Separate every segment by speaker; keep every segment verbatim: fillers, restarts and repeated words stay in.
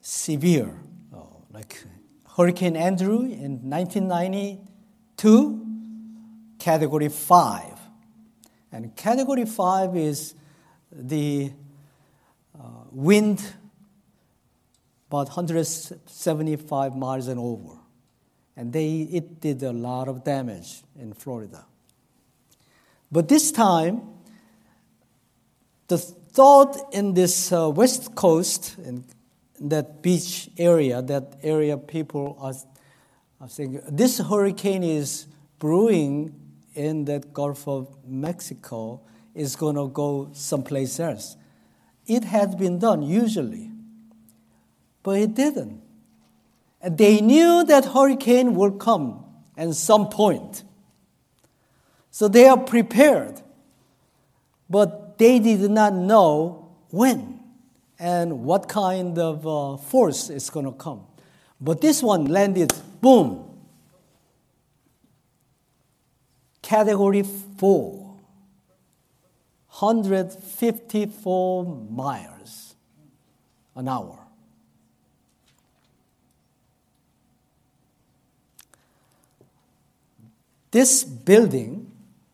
Speaker 1: severe, uh, like Hurricane Andrew in nineteen ninety-two, Category five. And Category five is the uh, wind about one hundred seventy-five miles and over. And they it did a lot of damage in Florida. But this time, the thought in this uh, west coast, in that beach area, that area people are, are saying, this hurricane is brewing in that Gulf of Mexico, is going to go someplace else. It had been done usually, but it didn't. And they knew that hurricane would come at some point. So they are prepared, but they did not know when and what kind of uh, force is going to come. But this one landed, boom, Category four, one hundred fifty-four miles an hour. This building,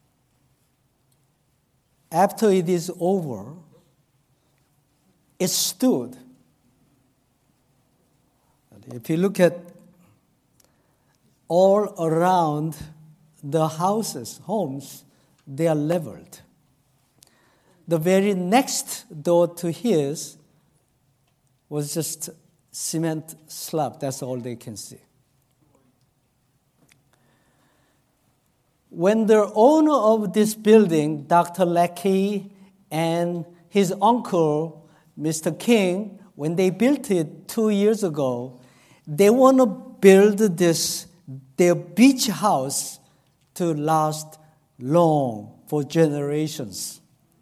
Speaker 1: after it is over, it stood. If you look at all around the houses, homes, they are leveled. The very next door to his was just cement slab. That's all they can see. When the owner of this building, Doctor Leckie, and his uncle, Mister King, when they built it two years ago, they want to build this, their beach house to last long, for generations.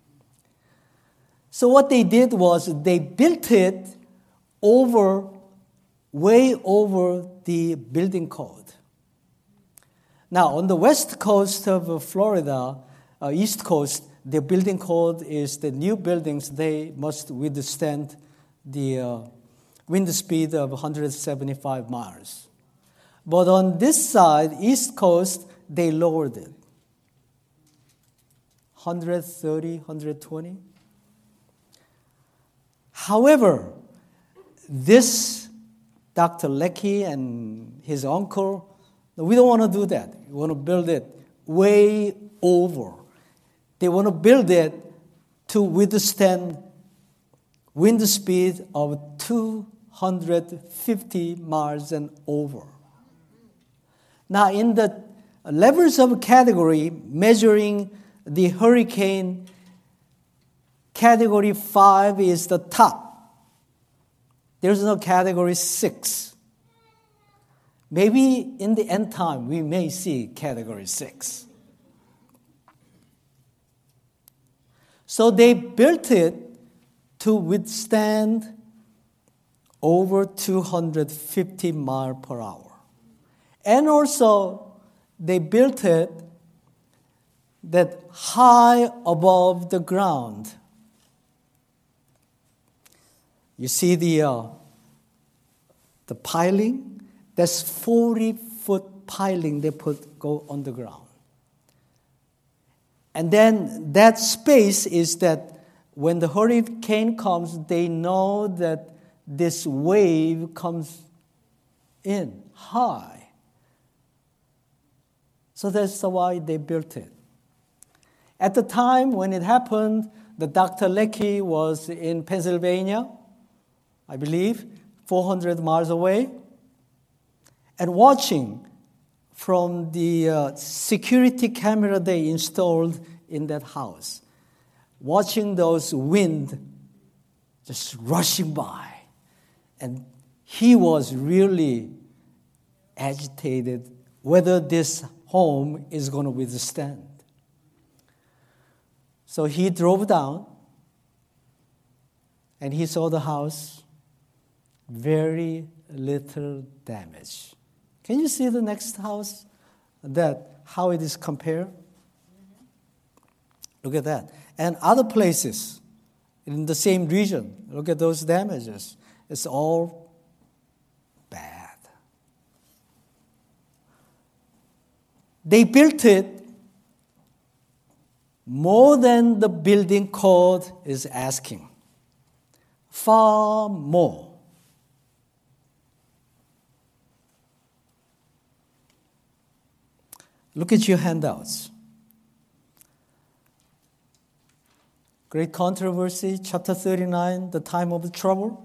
Speaker 1: So what they did was they built it over, way over the building code. Now, on the west coast of Florida, uh, east coast, the building code is the new buildings, they must withstand the uh, wind speed of one hundred seventy-five miles. But on this side, east coast, they lowered it. one hundred thirty, one hundred twenty. However, this Doctor Leckie and his uncle, we don't want to do that. We want to build it way over. They want to build it to withstand wind speed of two hundred fifty miles and over. Now, in the levels of category, measuring the hurricane, Category five is the top. There's no Category six. Maybe in the end time, we may see Category six. So they built it to withstand over two hundred fifty miles per hour. And also, they built it that high above the ground. You see the uh, the piling? That's forty-foot piling they put go on the ground. And then that space is that when the hurricane comes, they know that this wave comes in high. So that's why they built it. At the time when it happened, the Doctor Leckie was in Pennsylvania, I believe, four hundred miles away, and watching from the uh, security camera they installed in that house, watching those wind just rushing by. And he was really agitated whether this home is going to withstand. So he drove down, and he saw the house, very little damage. Can you see the next house? That how it is compared? Look at that. And other places in the same region, look at those damages. It's all They built it more than the building code is asking. Far more. Look at your handouts. Great controversy, chapter thirty-nine, the time of trouble.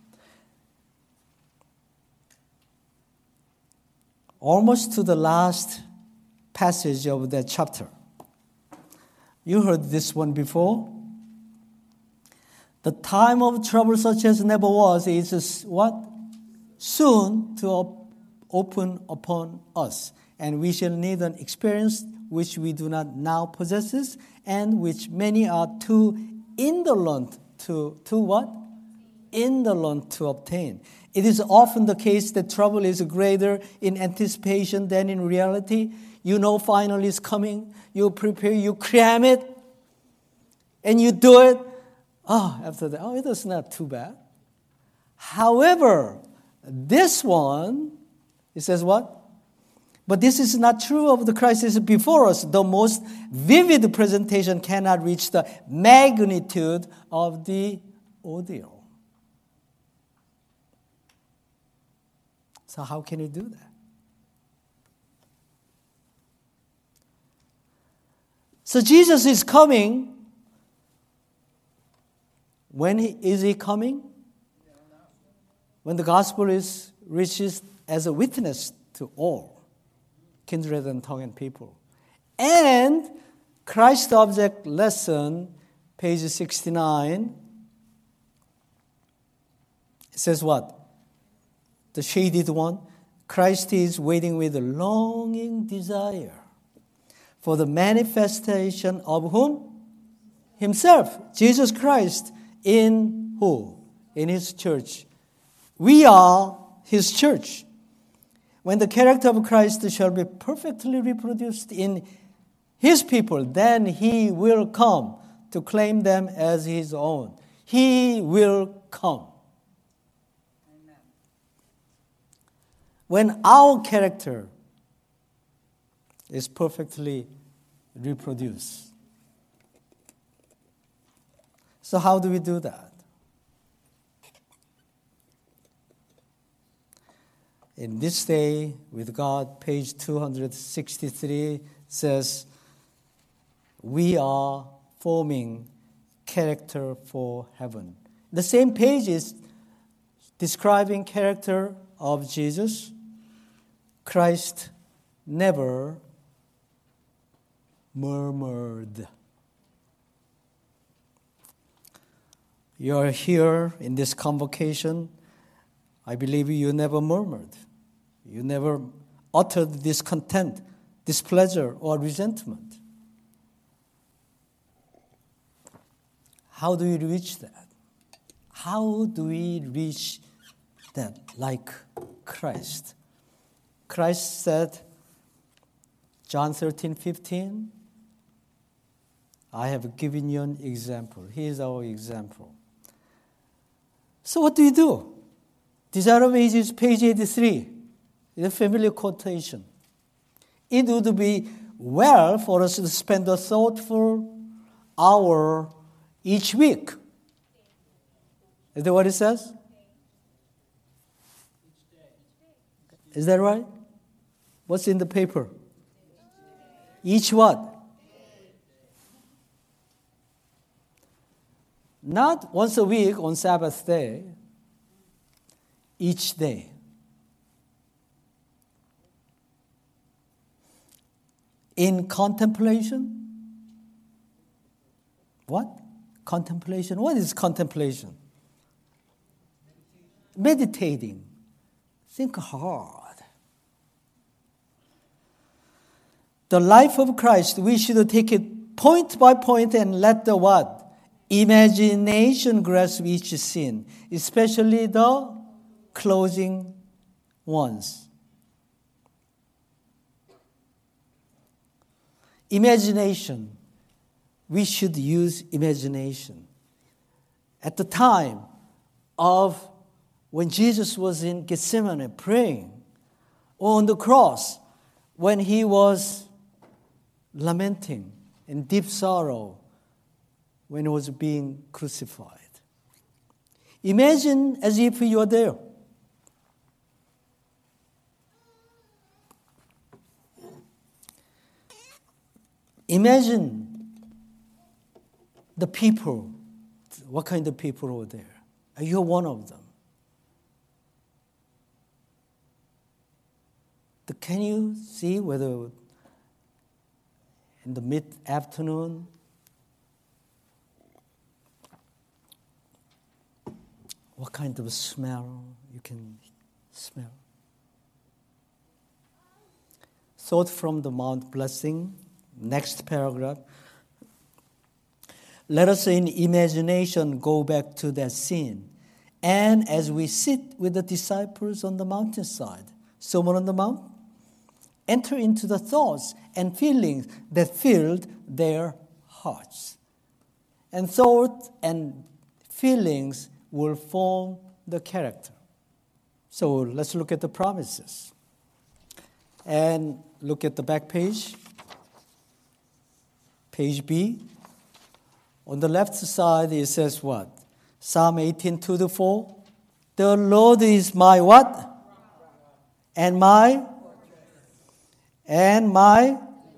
Speaker 1: Almost to the last passage of that chapter. You heard this one before. The time of trouble such as never was is what? Soon to op- open upon us. And we shall need an experience which we do not now possess, and which many are too indolent to, to what? Indolent to obtain. It is often the case that trouble is greater in anticipation than in reality. You know finally it's coming. You prepare, you cram it, and you do it. Oh, after that, oh, it is not too bad. However, this one, it says what? But this is not true of the crisis before us. The most vivid presentation cannot reach the magnitude of the ordeal. So how can you do that? So Jesus is coming. When he, is he coming? When the gospel is reaches as a witness to all, kindred and tongue and people. And Christ Object Lesson, page sixty-nine, it says what? The shaded one, Christ is waiting with a longing desire for the manifestation of whom? Himself, Jesus Christ, in who? In His church. We are His church. When the character of Christ shall be perfectly reproduced in His people, then He will come to claim them as His own. He will come. Amen. When our character is perfectly reproduced. So how do we do that? In This Day with God, page two sixty-three says, we are forming character for heaven. The same page is describing character of Jesus. Christ never murmured. You are here in this convocation. I believe you never murmured. You never uttered discontent, displeasure, or resentment. How do we reach that? How do we reach that like Christ? Christ said, John thirteen fifteen, I have given you an example. He is our example. So what do you do? Desire of Ages, page eighty-three, is a familiar quotation. It would be well for us to spend a thoughtful hour each week. Is that what it says? Is that right? What's in the paper? Each what? Not once a week on Sabbath day. Each day. In contemplation? What? Contemplation. What is contemplation? Meditating. Think hard. The life of Christ, we should take it point by point and let the what? Imagination grasp each scene, especially the closing ones. Imagination. We should use imagination. At the time of when Jesus was in Gethsemane praying, or on the cross, when he was lamenting in deep sorrow when he was being crucified. Imagine as if you are there. Imagine the people, what kind of people were there. And you're one of them. Can you see whether in the mid-afternoon, what kind of smell you can smell? Thought from the Mount Blessing, next paragraph. Let us in imagination go back to that scene. And as we sit with the disciples on the mountainside, Sermon on the Mount, enter into the thoughts and feelings that filled their hearts. And thoughts and feelings will form the character. So let's look at the promises. And look at the back page. Page B. On the left side it says what? Psalm eighteen, two to four. The Lord is my what? And my And my,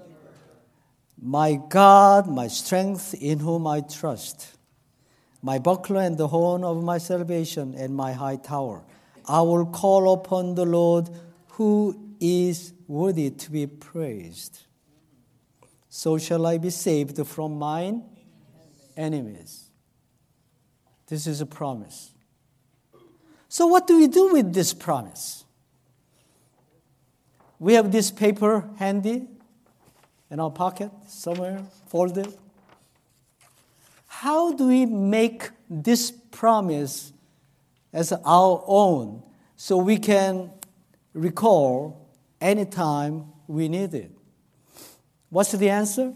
Speaker 1: my God, my strength in whom I trust, my buckler and the horn of my salvation and my high tower. I will call upon the Lord who is worthy to be praised. So shall I be saved from mine enemies. This is a promise. So what do we do with this promise? We have this paper handy in our pocket somewhere, folded. How do we make this promise as our own so we can recall anytime we need it? What's the answer?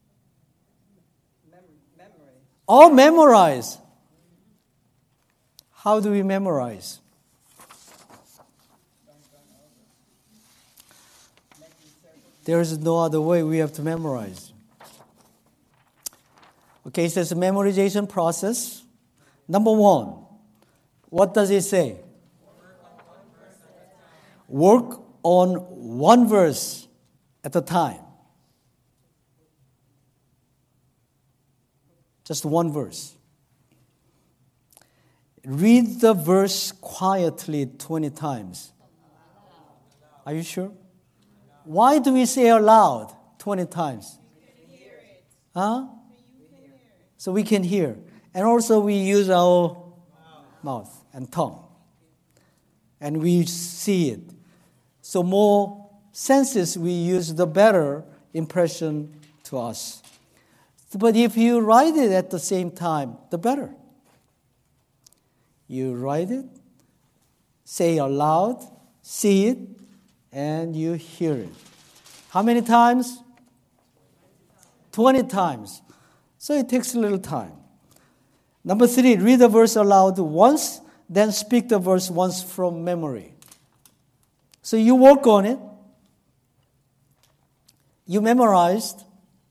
Speaker 1: Memory. Oh, memorize. How do we memorize? There is no other way. We have to memorize. Okay, it says memorization process. Number one, what does it say? Work on one verse at a time. Just one verse. Read the verse quietly twenty times. Are you sure? Why do we say aloud twenty times? Huh? So we can hear. And also we use our mouth and tongue. And we see it. So more senses we use, the better impression to us. But if you write it at the same time, the better. You write it, say aloud, see it, and you hear it. How many times? twenty times. So it takes a little time. Number three, read the verse aloud once, then speak the verse once from memory. So you work on it. You memorized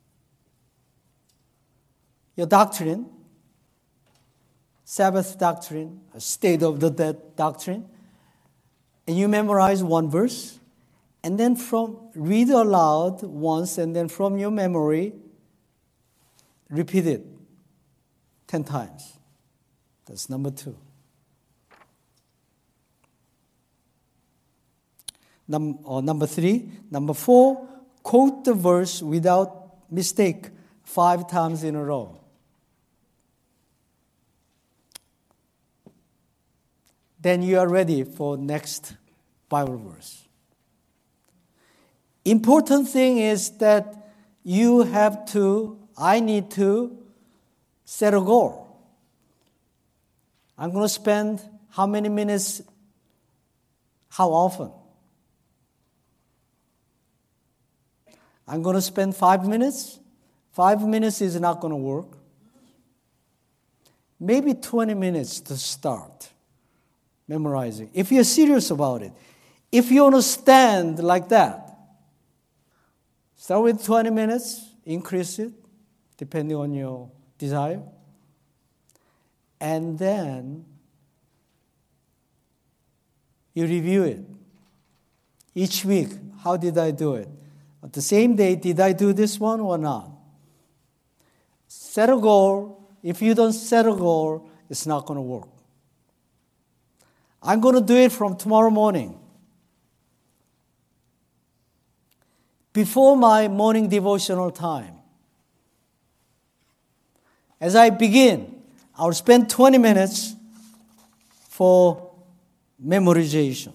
Speaker 1: your doctrine, Sabbath doctrine, a state of the dead doctrine, and you memorize one verse, and then from read aloud once, and then from your memory, repeat it ten times. That's number two. Num- or number three. Number four, quote the verse without mistake five times in a row. Then you are ready for next Bible verse. Important thing is that you have to, I need to set a goal. I'm going to spend how many minutes, how often? I'm going to spend five minutes. Five minutes is not going to work. Maybe twenty minutes to start memorizing. If you're serious about it. If you want to stand like that, Start with twenty minutes, increase it, depending on your desire. And then you review it. Each week, how did I do it? At the same day, did I do this one or not? Set a goal. If you don't set a goal, it's not going to work. I'm going to do it from tomorrow morning. Before my morning devotional time. As I begin, I'll spend twenty minutes for memorization.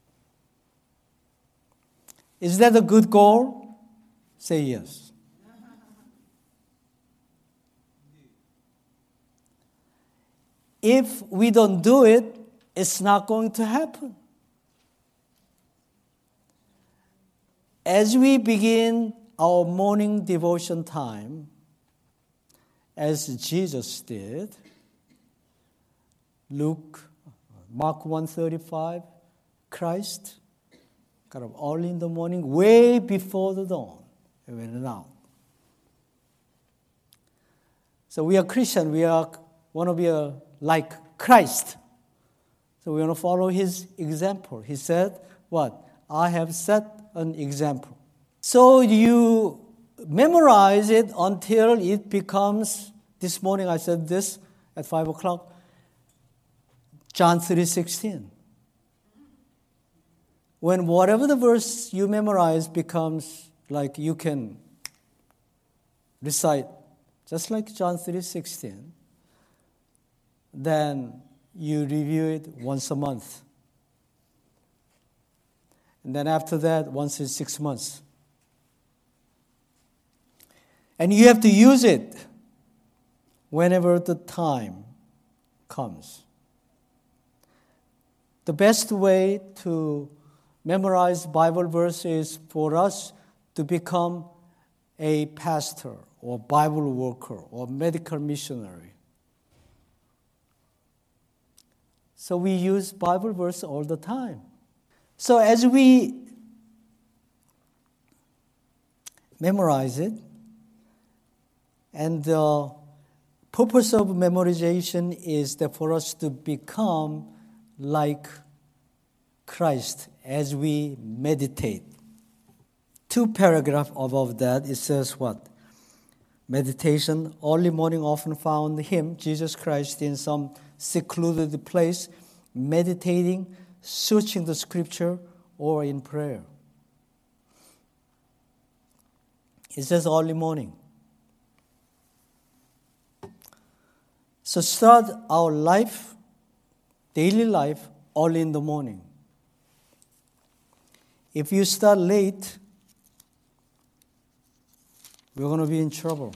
Speaker 1: Is that a good goal? Say yes. If we don't do it, it's not going to happen. As we begin our morning devotion time, as Jesus did, Luke, Mark one thirty-five, Christ got up early in the morning, way before the dawn, and went out. So we are Christian, we are want to be a, like Christ. So we want to follow his example. He said, what? I have set an example. So you memorize it until it becomes, this morning I said this at five o'clock, John three sixteen. When whatever the verse you memorize becomes like you can recite, just like John three sixteen, then you review it once a month. And then after that, once in six months. And you have to use it whenever the time comes. The best way to memorize Bible verse is for us to become a pastor or Bible worker or medical missionary. So we use Bible verse all the time. So as we memorize it, and the purpose of memorization is that for us to become like Christ as we meditate. Two paragraphs above that, it says what? Meditation, early morning often found him, Jesus Christ, in some secluded place, meditating, searching the scripture, or in prayer. It says early morning. So start our life, daily life, early in the morning. If you start late, we're going to be in trouble.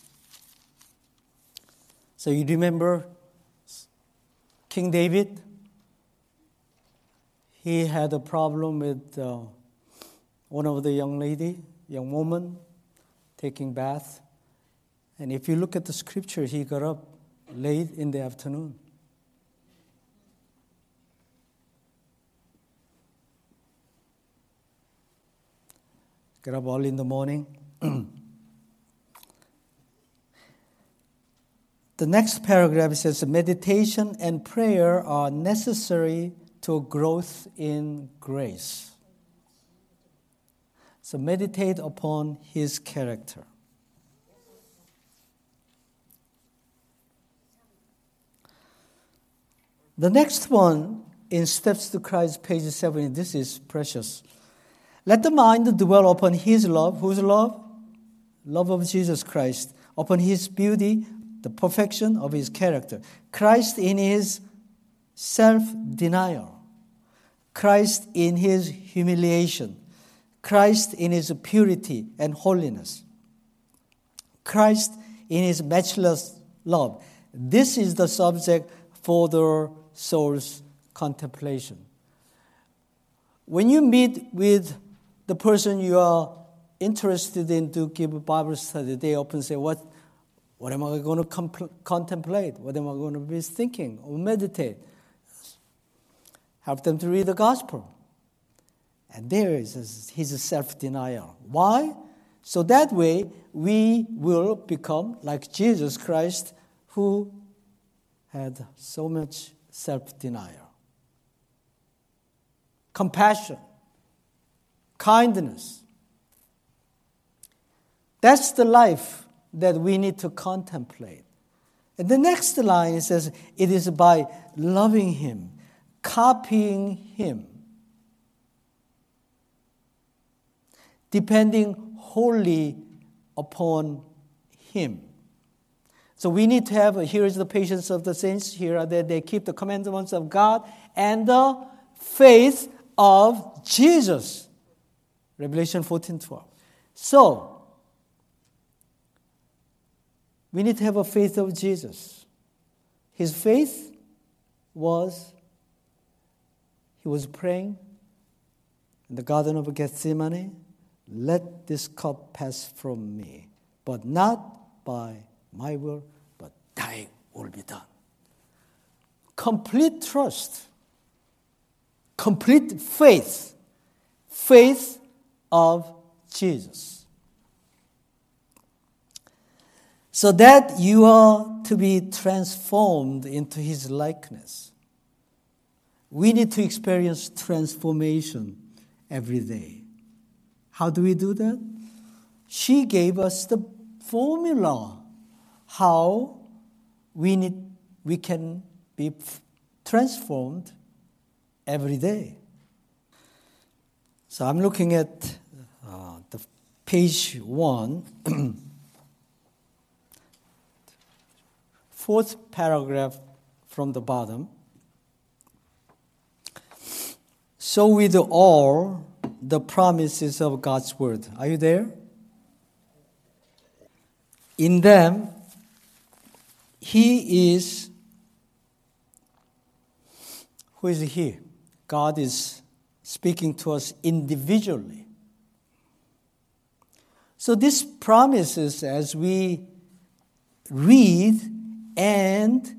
Speaker 1: So you remember King David? He had a problem with uh, one of the young lady, young woman, taking bath. And if you look at the scripture, he got up late in the afternoon. Get up early in the morning. The next paragraph says, meditation and prayer are necessary to growth in grace. So meditate upon his character. The next one, in Steps to Christ, page seventy, this is precious. Let the mind dwell upon his love. Whose love? Love of Jesus Christ. Upon his beauty, the perfection of his character. Christ in his self-denial. Christ in his humiliation. Christ in his purity and holiness. Christ in his matchless love. This is the subject for the soul's contemplation. When you meet with the person you are interested in to give a Bible study, they often say, what, what am I going to compl- contemplate? What am I going to be thinking or meditate? Help them to read the gospel. And there is his self-denial. Why? So that way, we will become like Jesus Christ, who had so much self-denial, compassion, kindness. That's the life that we need to contemplate. And the next line says, it is by loving Him, copying Him, depending wholly upon Him. So we need to have, here is the patience of the saints, here are that they keep the commandments of God and the faith of Jesus. Revelation fourteen twelve. So, we need to have a faith of Jesus. His faith was, he was praying in the Garden of Gethsemane, let this cup pass from me, but not by my will, but thy will be done. Complete trust, complete faith, faith of Jesus. So that you are to be transformed into His likeness. We need to experience transformation every day. How do we do that? She gave us the formula how we need we can be transformed every day. So I'm looking at uh, the page one, fourth paragraph from the bottom. So with all the promises of God's word. Are you there? In them, He is, who is He? God is speaking to us individually. So these promises, as we read and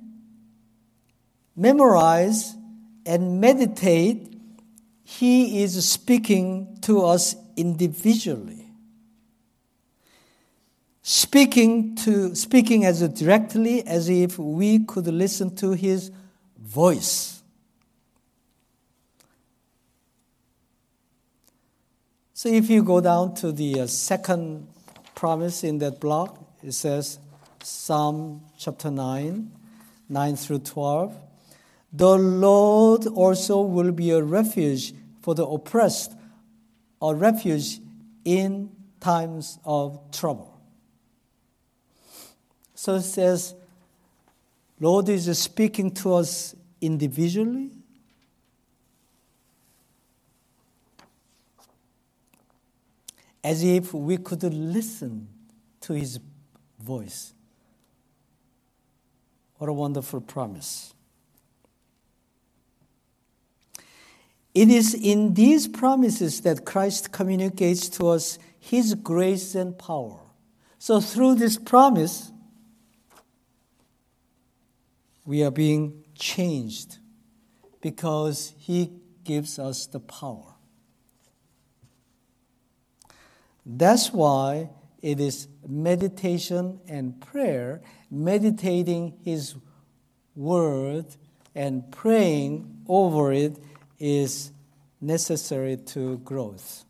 Speaker 1: memorize and meditate, He is speaking to us individually. Speaking to speaking as directly as if we could listen to His voice. So if you go down to the uh, second promise in that block, it says Psalm chapter nine, nine through twelve. The Lord also will be a refuge for the oppressed, a refuge in times of trouble. So it says, Lord is speaking to us individually. As if we could listen to His voice. What a wonderful promise. It is in these promises that Christ communicates to us His grace and power. So through this promise, we are being changed because He gives us the power. That's why it is meditation and prayer, meditating His word and praying over it is necessary to growth.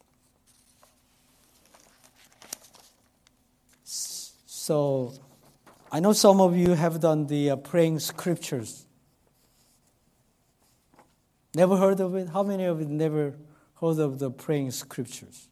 Speaker 1: So, I know some of you have done the uh, praying scriptures. Never heard of it? How many of you never heard of the praying scriptures?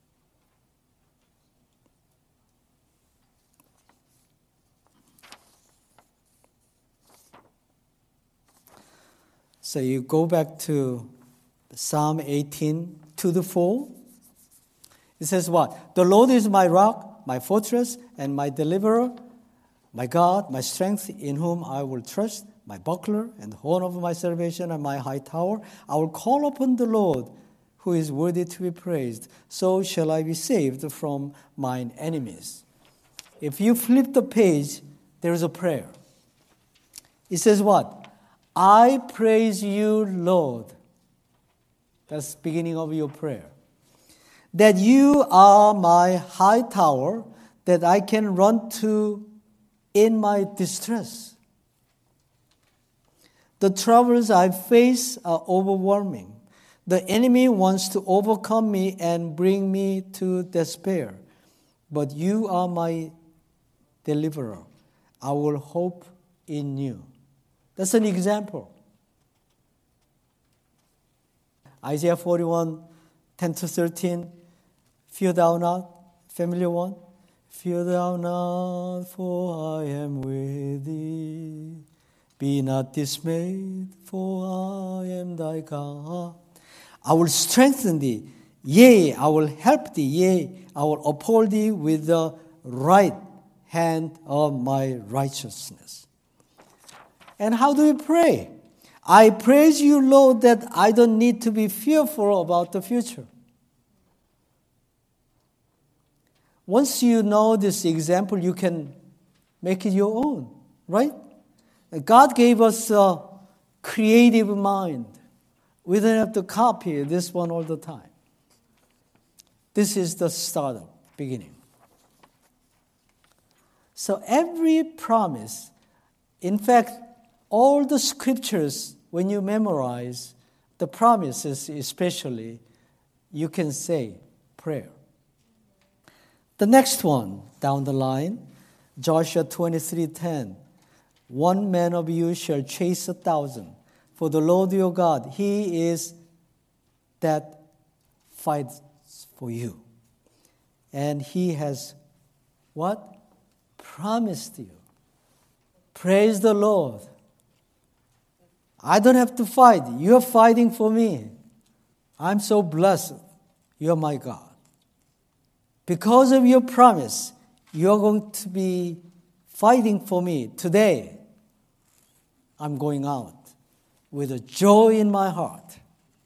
Speaker 1: So you go back to Psalm eighteen, two to four. It says what? The Lord is my rock, my fortress, and my deliverer, my God, my strength, in whom I will trust, my buckler, and the horn of my salvation, and my high tower. I will call upon the Lord, who is worthy to be praised. So shall I be saved from mine enemies. If you flip the page, there is a prayer. It says what? I praise you, Lord. That's the beginning of your prayer. that you are my high tower that I can run to in my distress. The troubles I face are overwhelming. The enemy wants to overcome me and bring me to despair. But you are my deliverer. I will hope in you. That's an example. Isaiah forty-one, ten to thirteen. Fear thou not, familiar one. Fear thou not, for I am with thee. Be not dismayed, for I am thy God. I will strengthen thee. Yea, I will help thee. Yea, I will uphold thee with the right hand of my righteousness. And how do we pray? I praise you, Lord, that I don't need to be fearful about the future. Once you know this example, you can make it your own, right? God gave us a creative mind. We don't have to copy this one all the time. This is the startup, beginning. So every promise, in fact, all the scriptures, when you memorize the promises especially, you can say prayer. The next one down the line, Joshua twenty-three ten. One man of you shall chase a thousand. For the Lord your God, He is that fights for you. And He has what? Promised you. Praise the Lord. I don't have to fight. You're fighting for me. I'm so blessed. You're my God. Because of your promise, you're going to be fighting for me today. I'm going out with a joy in my heart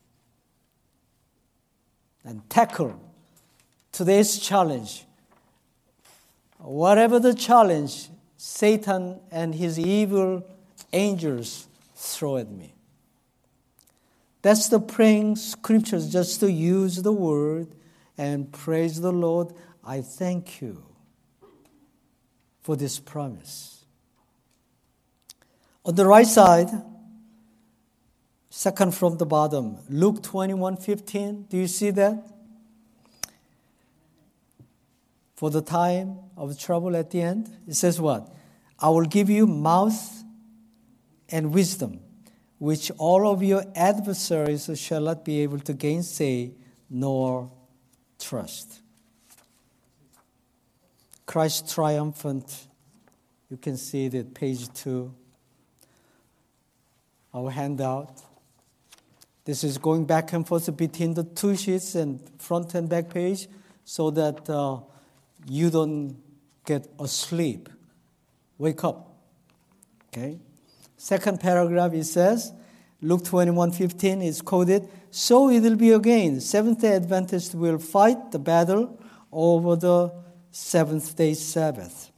Speaker 1: and tackle today's challenge. Whatever the challenge Satan and his evil angels throw at me. That's the praying scriptures, just to use the word and praise the Lord. I thank you for this promise. On the right side, second from the bottom, Luke twenty-one fifteen. Do you see that? For the time of trouble at the end, it says what? I will give you mouth and wisdom, which all of your adversaries shall not be able to gainsay nor trust. Christ triumphant. You can see it at page two. Our handout. This is going back and forth between the two sheets and front and back page so that uh, you don't get asleep. Wake up. Okay? Second paragraph, it says, Luke twenty-one fifteen is quoted, so it will be again. Seventh-day Adventists will fight the battle over the seventh-day Sabbath.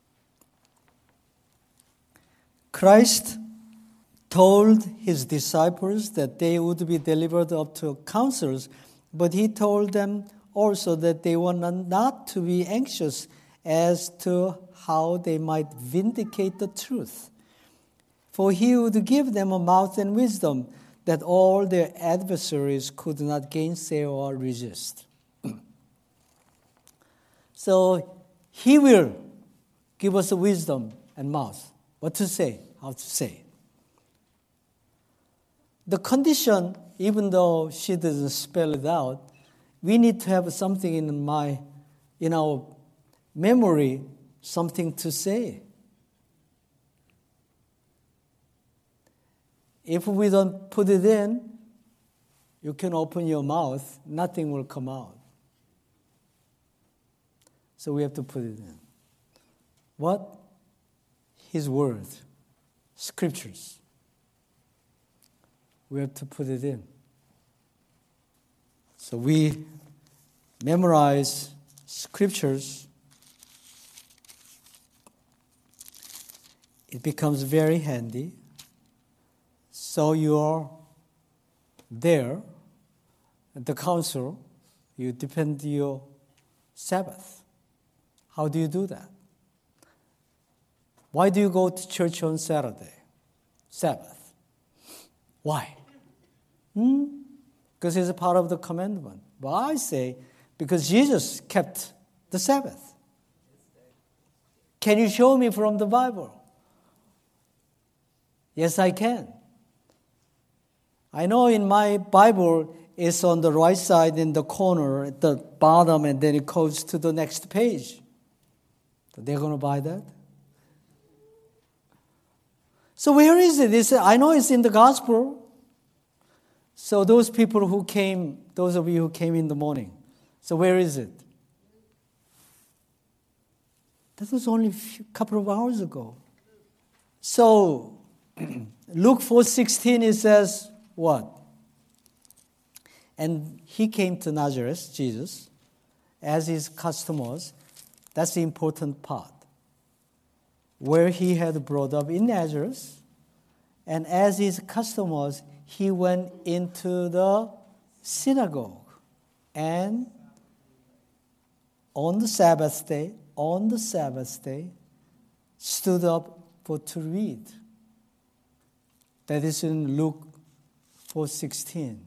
Speaker 1: Christ told his disciples that they would be delivered up to councils, but he told them also that they were not to be anxious as to how they might vindicate the truth. For he would give them a mouth and wisdom that all their adversaries could not gainsay or resist. So he will give us a wisdom and mouth. What to say, how to say. The condition, even though she doesn't spell it out, we need to have something in my, in our memory, something to say. If we don't put it in, you can open your mouth, nothing will come out. So we have to put it in. What? His word, scriptures. We have to put it in. So we memorize scriptures. It becomes very handy. So you're there at the council, You defend your Sabbath. How do you do that? Why do you go to church on Saturday? Sabbath. Why? Hmm? Because it's a part of the commandment. But I say, because Jesus kept the Sabbath. Can you show me from the Bible? Yes, I can. I know in my Bible, it's on the right side in the corner at the bottom, and then it goes to the next page. So they're going to buy that? So where is it? It's, I know it's in the gospel. So those people who came, those of you who came in the morning, so where is it? That was only a couple of hours ago. So Luke four sixteen, it says what? And he came to Nazareth, Jesus, as his custom was. That's the important part. Where he had brought up in Nazareth, and as his custom was, he went into the synagogue. And on the Sabbath day, on the Sabbath day, stood up for to read. That is in Luke four sixteen.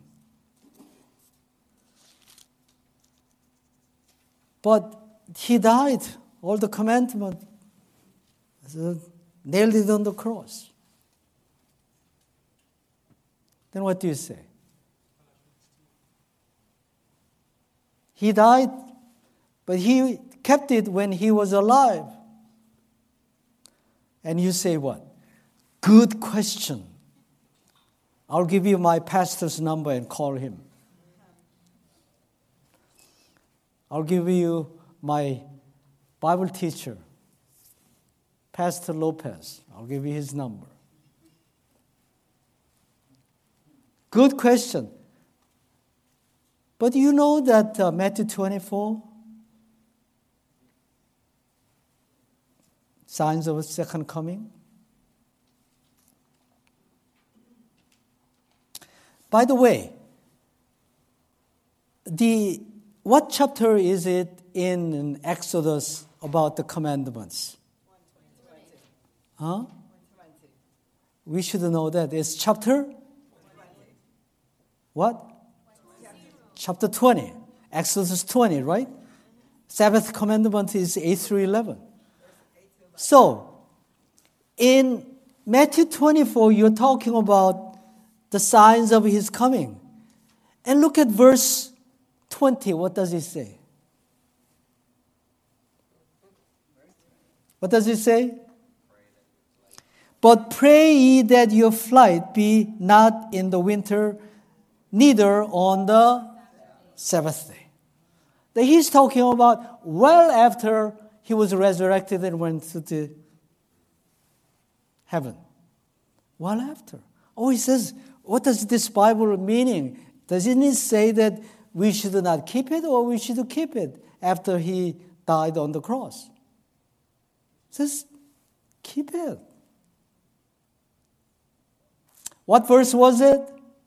Speaker 1: But he died, all the commandment, nailed it on the cross. Then what do you say? He died, but he kept it when he was alive. And you say what? Good question. I'll give you my pastor's number and call him. I'll give you my Bible teacher, Pastor Lopez. I'll give you his number. Good question. But you know that uh, Matthew twenty-four, signs of a second coming? By the way, the what chapter is it in Exodus about the commandments? Huh? We should know that. It's chapter? What? Chapter twenty. Exodus twenty, right? Sabbath commandment is eight through eleven. So, in Matthew twenty-four, you're talking about the signs of his coming. And look at verse twenty. What does it say? What does it say? But pray ye that your flight be not in the winter, neither on the Sabbath day. That he's talking about well after he was resurrected and went to the heaven. Well after. Oh, he says, what does this Bible meaning? Doesn't it say that we should not keep it or we should keep it after he died on the cross? It says, keep it. What verse was it?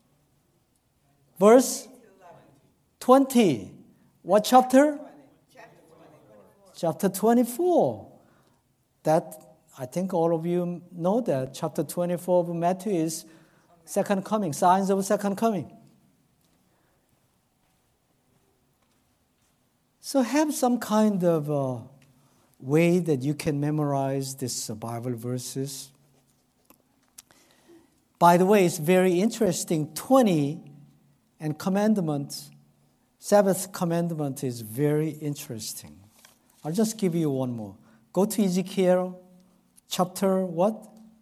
Speaker 1: Verse twenty. What chapter? Chapter twenty-four. That, I think all of you know that. Chapter twenty-four of Matthew is second coming, signs of second coming. So have some kind of uh, way that you can memorize these uh, Bible verses. By the way, it's very interesting. twenty and commandments, Sabbath commandment is very interesting. I'll just give you one more. Go to Ezekiel chapter what?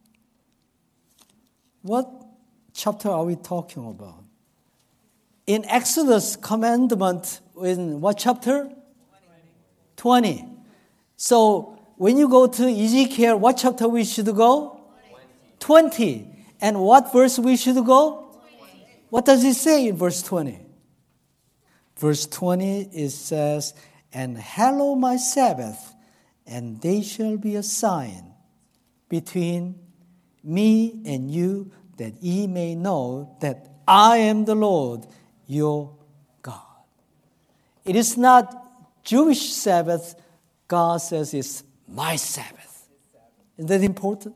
Speaker 1: What chapter are we talking about? In Exodus commandment, in what chapter? twenty. So when you go to Ezekiel, what chapter we should go? twenty. And what verse we should go? What does it say in verse twenty? Verse twenty, it says, and hallow my Sabbath, and they shall be a sign between me and you, that ye may know that I am the Lord your God. It is not Jewish Sabbath. God says it's my Sabbath. Isn't that important?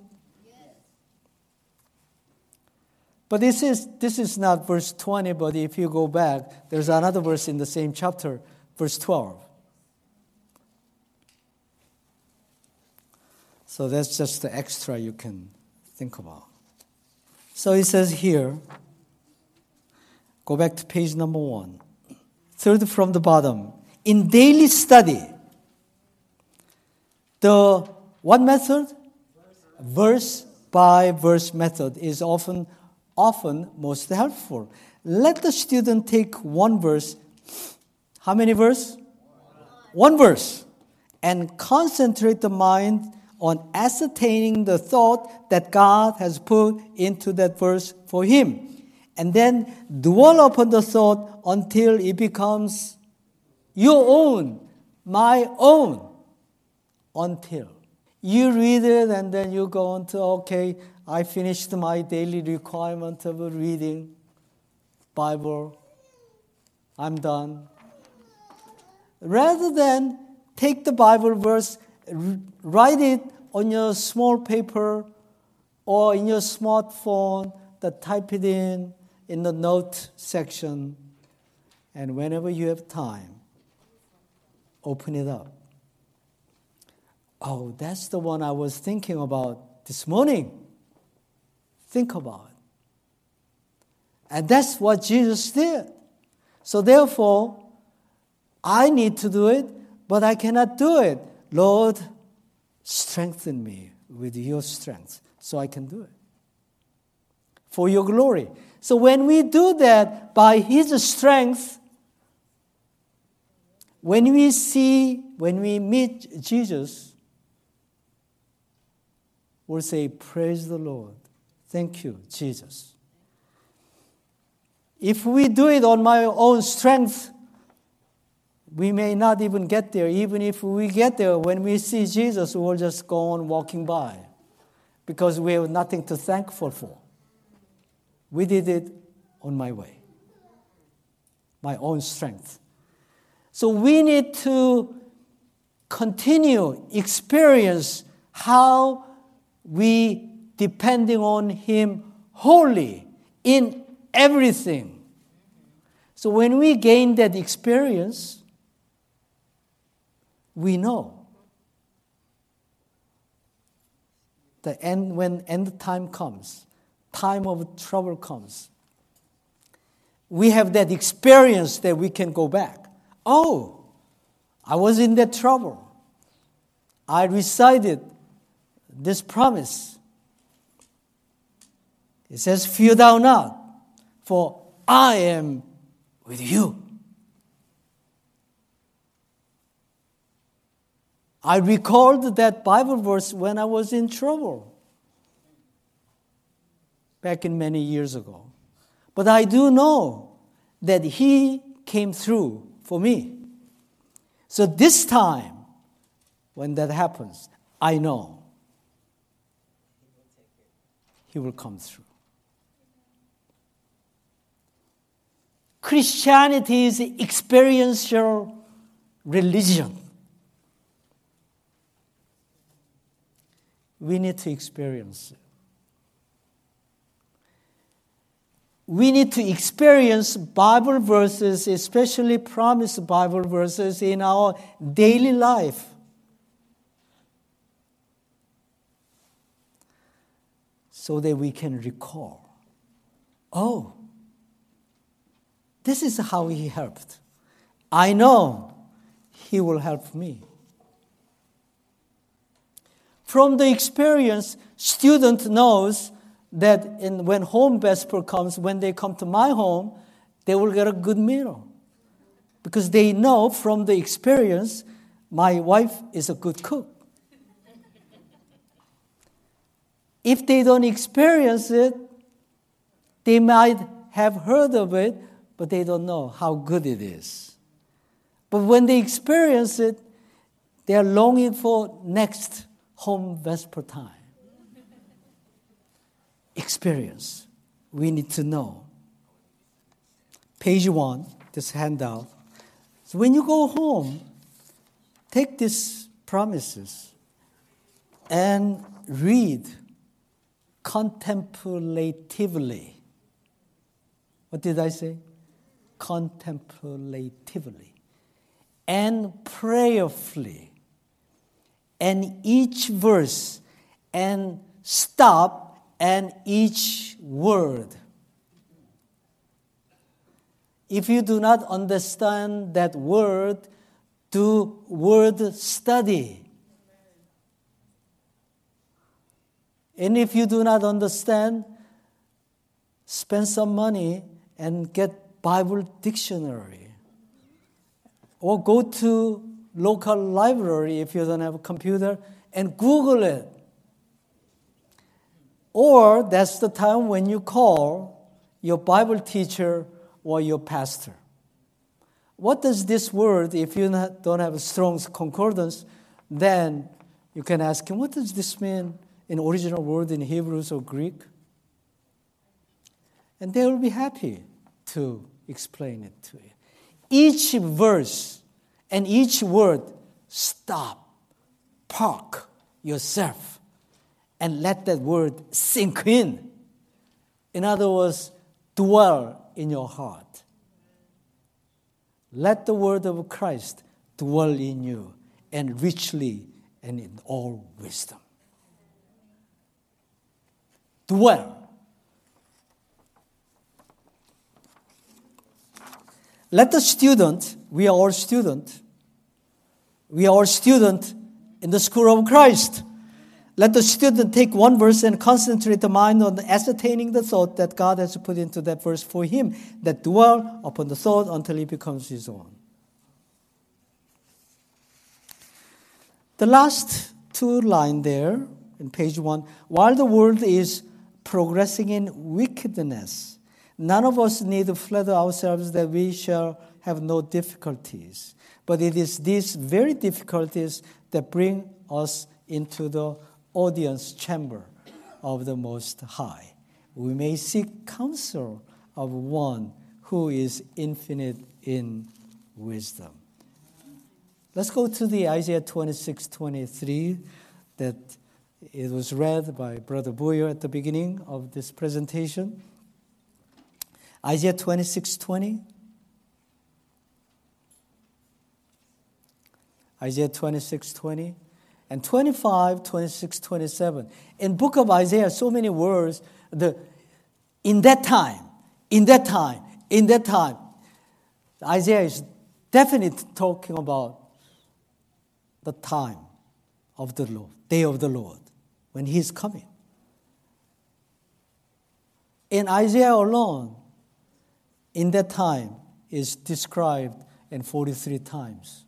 Speaker 1: But this is this is not verse twenty, but if you go back, there's another verse in the same chapter, verse twelve. So that's just the extra you can think about. So it says here, go back to page number one. Third from the bottom. In daily study, the what method? Verse by verse method is often often most helpful. Let the student take one verse. How many verse? One, one verse. And concentrate the mind on ascertaining the thought that God has put into that verse for him. And then dwell upon the thought until it becomes your own, my own. Until. You read it and then you go on to, okay, I finished my daily requirement of reading Bible. I'm done. Rather than take the Bible verse, write it on your small paper or in your smartphone, that type it in, in the note section, and whenever you have time, open it up. Oh, that's the one I was thinking about this morning. Think about it. And that's what Jesus did. So therefore, I need to do it, but I cannot do it. Lord, strengthen me with your strength so I can do it. For your glory. So when we do that by his strength, when we see, when we meet Jesus, we'll say, praise the Lord. Thank you, Jesus. If we do it on my own strength, we may not even get there. Even if we get there, when we see Jesus, we'll just go on walking by because we have nothing to thankful for. We did it on my way, my own strength. So we need to continue, experience how we depending on him wholly in everything. So when we gain that experience, we know the end, when end time comes, time of trouble comes, we have that experience that we can go back. Oh, I was in that trouble. I recited this promise. It says, fear thou not, for I am with you. I recalled that Bible verse when I was in trouble back in many years ago. But I do know that he came through for me. So this time, when that happens, I know he will come through. Christianity is an experiential religion. We need to experience it. We need to experience Bible verses, especially promised Bible verses, in our daily life. So that we can recall, oh, this is how he helped. I know he will help me. From the experience, student knows that in, when home vesper comes, when they come to my home, they will get a good meal. Because they know from the experience, my wife is a good cook. If they don't experience it, they might have heard of it, but they don't know how good it is. But when they experience it, they are longing for next home vesper time. Experience. We need to know. Page one, this handout. So when you go home, take these promises and read contemplatively. What did I say? Contemplatively. And prayerfully. And each verse, and stop, and each word. If you do not understand that word, do word study. And if you do not understand, spend some money and get Bible dictionary. Or go to local library if you don't have a computer and Google it. Or that's the time when you call your Bible teacher or your pastor. What does this word, if you not, don't have a strong concordance, then you can ask him, what does this mean in original word in Hebrews or Greek? And they will be happy to explain it to you. Each verse and each word, stop, park yourself, and let that word sink in. In other words, dwell in your heart. Let the word of Christ dwell in you, and richly and in all wisdom. Dwell. Let the student, we are all student, we are all student in the school of Christ. Let the student take one verse and concentrate the mind on ascertaining the thought that God has put into that verse for him, that dwell upon the thought until it becomes his own. The last two lines there in page one, while the world is progressing in wickedness, none of us need to flatter ourselves that we shall have no difficulties. But it is these very difficulties that bring us into the audience chamber of the Most High. We may seek counsel of one who is infinite in wisdom. Let's go to the Isaiah twenty-six twenty-three that it was read by Brother Boyer at the beginning of this presentation. Isaiah twenty-six twenty. Isaiah twenty-six twenty. And twenty-five, twenty-six, twenty-seven. In book of Isaiah, so many words. The in that time, in that time, in that time. Isaiah is definitely talking about the time of the Lord, day of the Lord, when he is coming. In Isaiah alone, in that time is described in forty-three times.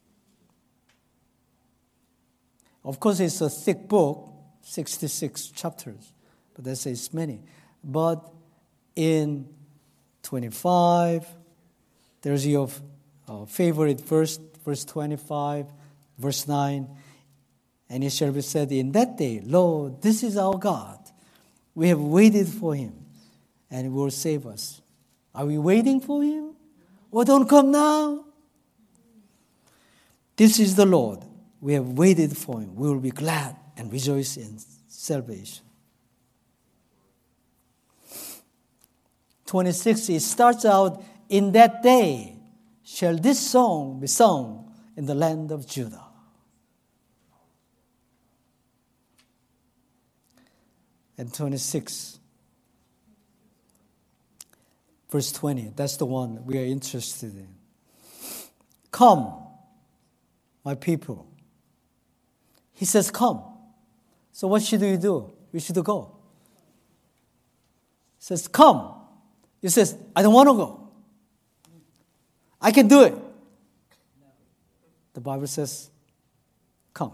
Speaker 1: Of course, it's a thick book, sixty-six chapters, but that says many. But in twenty-five, there's your uh, favorite verse, verse twenty-five, verse nine. And it shall be said, in that day, Lord, this is our God. We have waited for him, and he will save us. Are we waiting for him? Well, don't come now. This is the Lord. We have waited for him. We will be glad and rejoice in salvation. twenty-six, it starts out, in that day shall this song be sung in the land of Judah. And twenty-six, verse twenty, that's the one we are interested in. Come, my people. He says, come. So what should we do? We should go. He says, come. He says, I don't want to go. I can do it. The Bible says, come.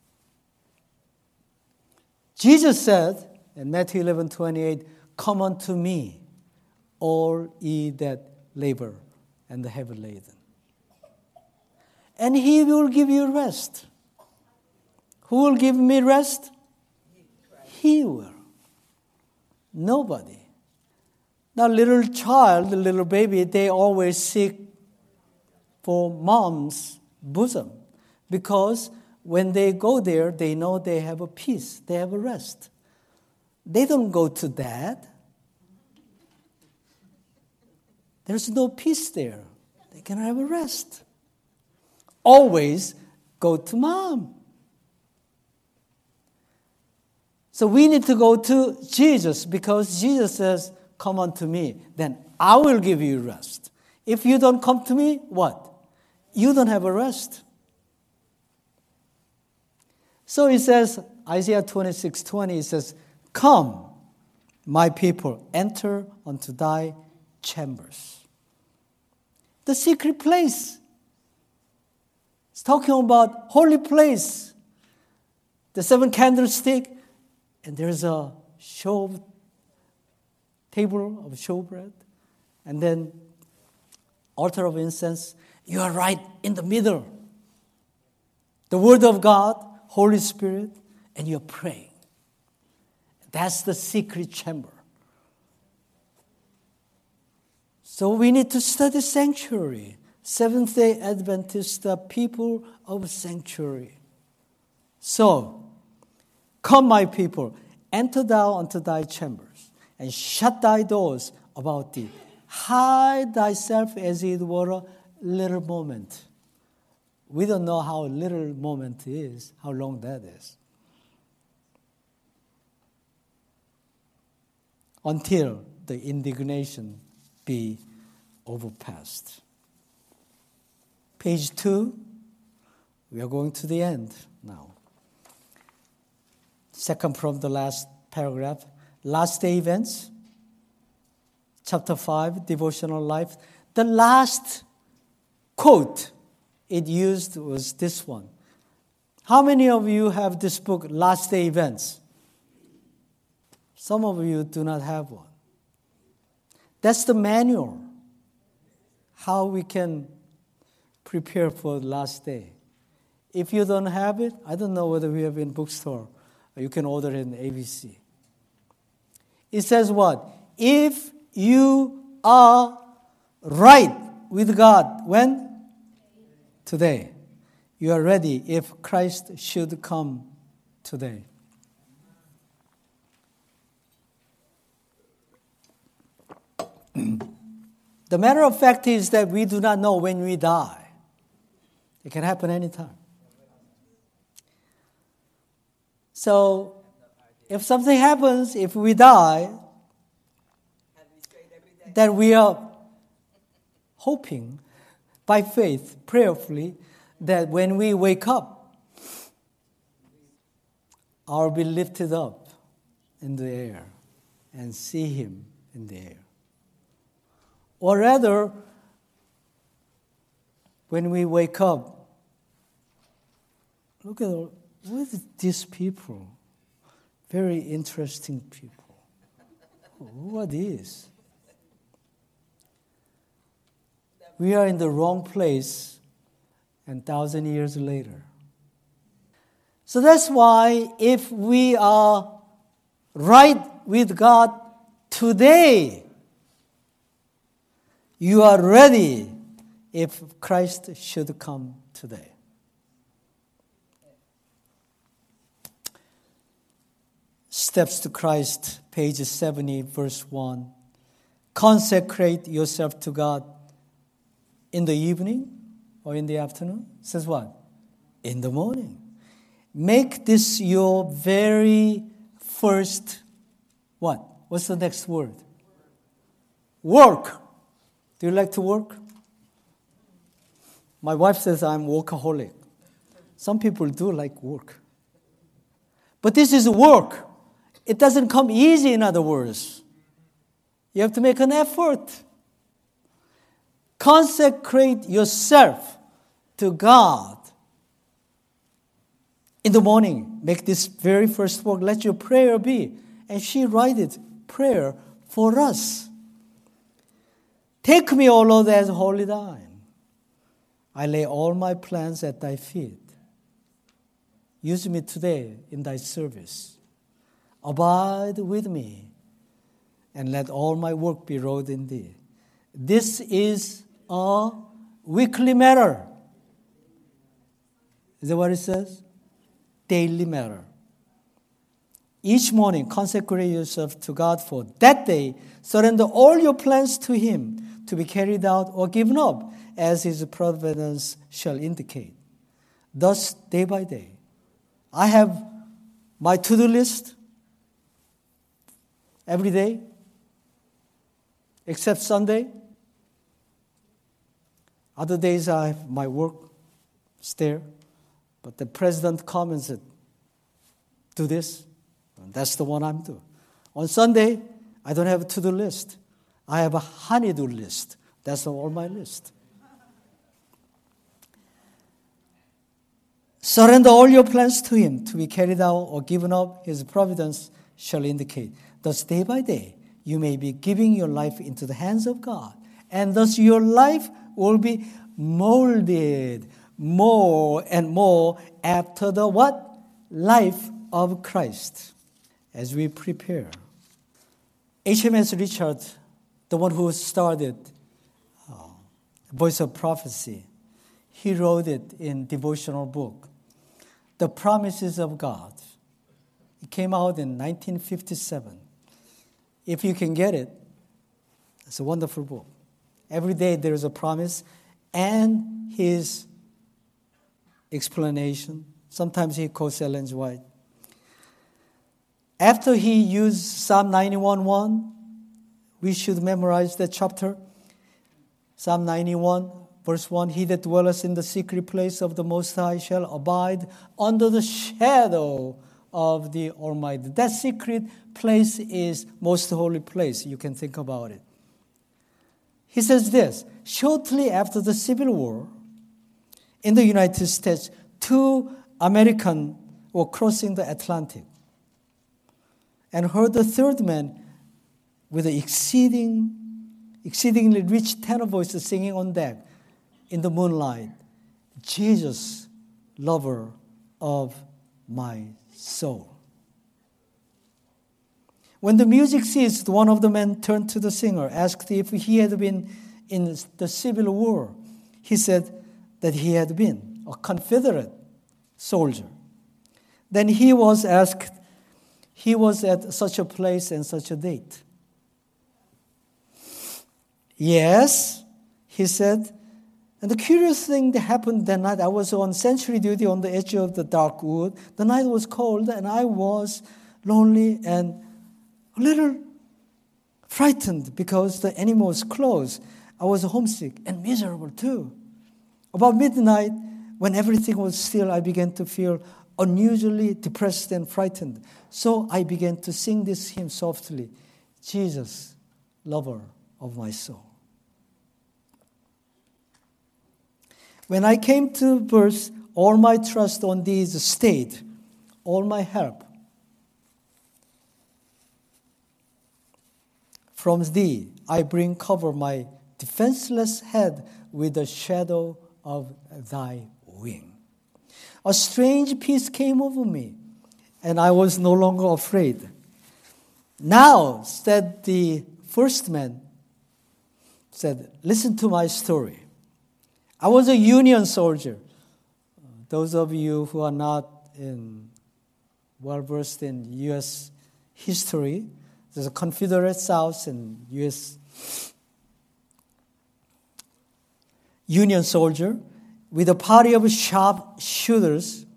Speaker 1: Jesus said in Matthew eleven twenty-eight, come unto me, all ye that labor and are heavy laden, and he will give you rest. Who will give me rest? He will. Nobody. Now, little child, the little baby, they always seek for mom's bosom, because when they go there, they know they have a peace, they have a rest. They don't go to dad. There's no peace there. They cannot have a rest. Always go to mom. So we need to go to Jesus, because Jesus says, come unto me, then I will give you rest. If you don't come to me, what? You don't have a rest. So he says, Isaiah twenty-six twenty, he says, come, my people, enter unto thy chambers. The secret place. It's talking about holy place. The seven candlestick, and there's a show table of showbread, and then altar of incense. You are right in the middle. The Word of God, Holy Spirit, and you're praying. That's the secret chamber. So we need to study sanctuary. Seventh-day Adventists, the people of sanctuary. So, come, my people, enter thou unto thy chambers, and shut thy doors about thee. Hide thyself as it were a little moment. We don't know how little moment is, how long that is. Until the indignation be overpassed. Page two, we are going to the end now. Second from the last paragraph, last day events, chapter five, devotional life. The last quote it used was this one. How many of you have this book, Last Day Events? Some of you do not have one. That's the manual, how we can prepare for the last day. If you don't have it, I don't know whether we have in bookstore, or you can order it in A B C. It says what? If you are right with God, when? Today. You are ready if Christ should come today. The matter of fact is that we do not know when we die. It can happen anytime. So, if something happens, if we die, then we are hoping by faith, prayerfully, that when we wake up, I'll be lifted up in the air and see him in the air. Or rather, when we wake up, look at all, what are these people? Very interesting people. Who are these? We are in the wrong place, and thousand years later. So that's why if we are right with God today, you are ready if Christ should come today. Steps to Christ, page seventy, verse one. Consecrate yourself to God in the evening or in the afternoon. It says what? In the morning. Make this your very first, what? What's the next word? Work. Do you like to work? My wife says I'm workaholic. Some people do like work. But this is work. It doesn't come easy, in other words. You have to make an effort. Consecrate yourself to God. In the morning, make this very first work. Let your prayer be. And she write it, prayer for us. Take me, O Lord, as wholly thine. I lay all my plans at thy feet. Use me today in thy service. Abide with me, and let all my work be wrought in thee. This is a weekly matter. Is that what it says? Daily matter. Each morning, consecrate yourself to God for that day. Surrender all your plans to Him to be carried out or given up as His providence shall indicate. Thus, day by day, I have my to-do list every day, except Sunday. Other days I have my work there. But the president comes and said, do this. And that's the one I'm doing. On Sunday, I don't have a to-do list. I have a honey-do list. That's all my list. Surrender all your plans to Him to be carried out or given up. His providence shall indicate. Thus, day by day, you may be giving your life into the hands of God. And thus, your life will be molded more and more after the what? Life of Christ. As we prepare. H M S Richard, the one who started uh, Voice of Prophecy, he wrote it in devotional book, The Promises of God. It came out in nineteen fifty-seven. If you can get it, it's a wonderful book. Every day there is a promise and his explanation. Sometimes he quotes Ellen G. White. After he used Psalm ninety-one one, we should memorize that chapter. Psalm ninety-one, verse one, He that dwelleth in the secret place of the Most High shall abide under the shadow of the Almighty. That secret place is most holy place. You can think about it. He says this, shortly after the Civil War, in the United States, two Americans were crossing the Atlantic and heard the third man with an exceeding, exceedingly rich tenor voice singing on deck in the moonlight, Jesus, lover of my soul. When the music ceased, one of the men turned to the singer, asked if he had been in the Civil War. He said that he had been a Confederate soldier. Then he was asked, he was at such a place and such a date. Yes, he said. And the curious thing that happened that night, I was on sentry duty on the edge of the dark wood. The night was cold and I was lonely and a little frightened because the enemy was close. I was homesick and miserable too. About midnight, when everything was still, I began to feel unusually depressed and frightened. So I began to sing this hymn softly, Jesus, lover of my soul. When I came to verse, all my trust on thee is stayed, all my help from thee I bring cover my defenseless head with the shadow of thy wing. A strange peace came over me, and I was no longer afraid. Now, said the first man, said, listen to my story. I was a Union soldier. Those of you who are not in, well-versed in U S history, there's a Confederate South and U S Union soldier with a party of sharp shooters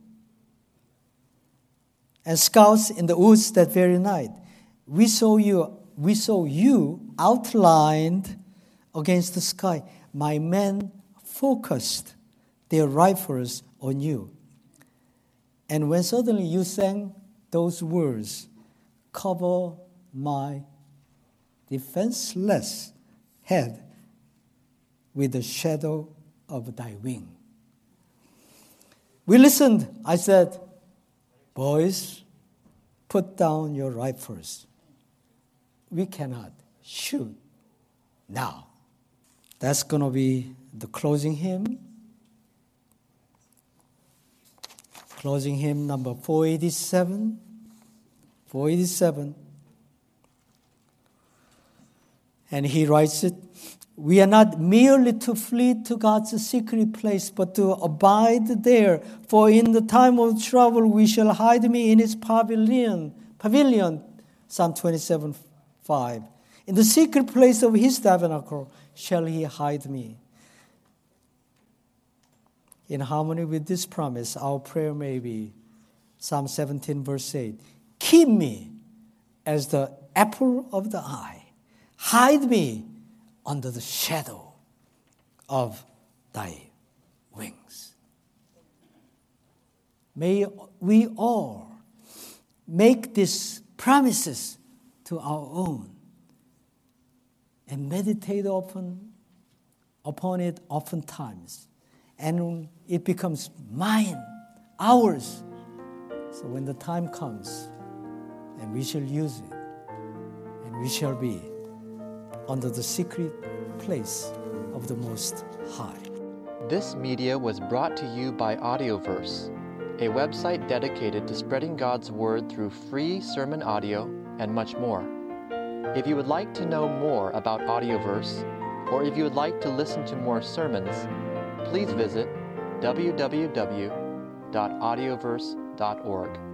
Speaker 1: and scouts in the woods that very night. We saw you, we saw you outlined against the sky. My men focused their rifles on you. And when suddenly you sang those words, cover my defenseless head with the shadow of thy wing. We listened. I said, boys, put down your rifles. We cannot shoot now. That's going to be the closing hymn. Closing hymn number four eighty-seven. four eighty-seven. And he writes it, We are not merely to flee to God's secret place, but to abide there. For in the time of trouble we shall hide me in his pavilion. Pavilion, Psalm twenty-seven, five. In the secret place of his tabernacle shall he hide me. In harmony with this promise, our prayer may be Psalm seventeen, verse eight. Keep me as the apple of the eye. Hide me under the shadow of thy wings. May we all make these promises to our own and meditate upon, upon it oftentimes. And it becomes mine, ours. So when the time comes, and we shall use it, and we shall be under the secret place of the Most High.
Speaker 2: This media was brought to you by Audioverse, a website dedicated to spreading God's Word through free sermon audio and much more. If you would like to know more about Audioverse, or if you would like to listen to more sermons, please visit w w w dot audioverse dot org.